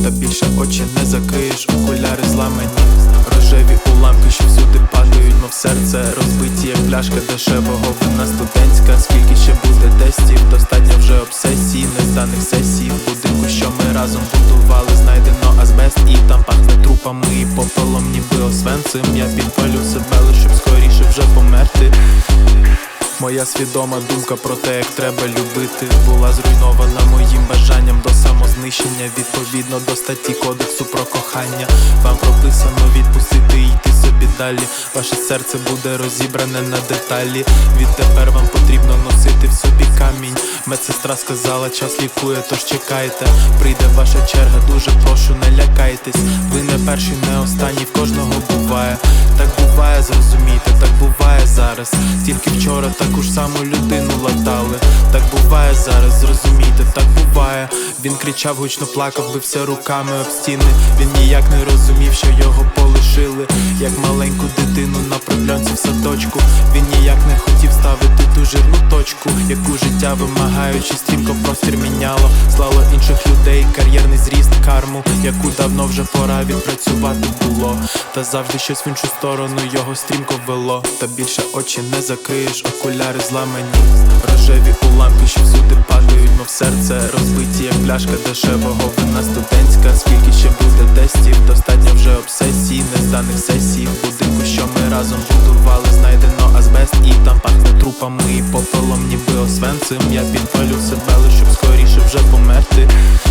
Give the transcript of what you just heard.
та більше очі не закриєш. Окуляри зламані, рожеві уламки, що всюди падають, мов серце розбиті, як пляшка дешевого вина студентська. Скільки ще буде тестів, достатньо вже обсесій, незданих сесій. В будинку, що ми разом будували, знайдено азбест, і там пахне трупами і попелом, ніби Освенцим. Я підпалю себе, лиш щоб скоріше вже померти. Моя свідома думка про те, як треба любити, була зруйнована моїм бажанням до самознищення. Відповідно до статті кодексу про кохання, вам прописано відпустити і йти собі далі. Ваше серце буде розібране на деталі. Відтепер вам потрібно носити в собі камінь. Медсестра сказала, час лікує, тож чекайте. Прийде ваша черга, дуже прошу, не лякайтесь. Ви не перший, не останній, в кожного буває. Так буває, зрозумійте, так буває зараз. Тільки вчора таку ж саму людину латали. Так буває зараз, зрозумійте, так буває. Він кричав, гучно плакав, бився руками об стіни. Він ніяк не розумів, що його полишили, як маленьку дитину на пробльонці в садочку. Він ніяк не хотів ставити ту жирну точку, яку життя, вимагаючи, стрімко простір міняло. Слало інших людей, кар'єрний зріст, карму, яку давно вже пора відпрацювати було. Та завжди щось в іншу сторону його стрімко вело. Та більше очі не закриєш, окуляри зламані, рожеві уламки, що всюди падають, мов серце розбиті, як пляшка дешевого вина студентська. Скільки ще буде тестів, достатньо вже обсесій, незданих сесій. В будинку, що ми разом будували, знайдено азбест, і там пахне трупами і попелом, ніби Освенцим. Я підпалю себе, лиш щоб скоріше вже померти.